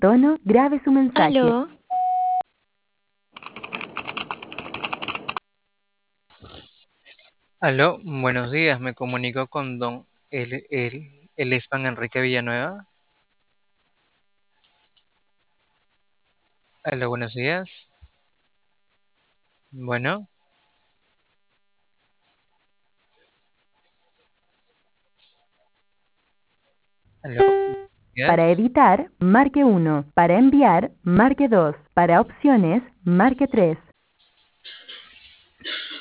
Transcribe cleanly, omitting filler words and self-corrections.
tono, grabe su mensaje. Aló, Aló, buenos días, me comunico con el Hispan Enrique Villanueva. Aló, buenos días. Bueno, aló, buenos días. Para editar, marque 1. Para enviar, marque 2. Para opciones, marque 3.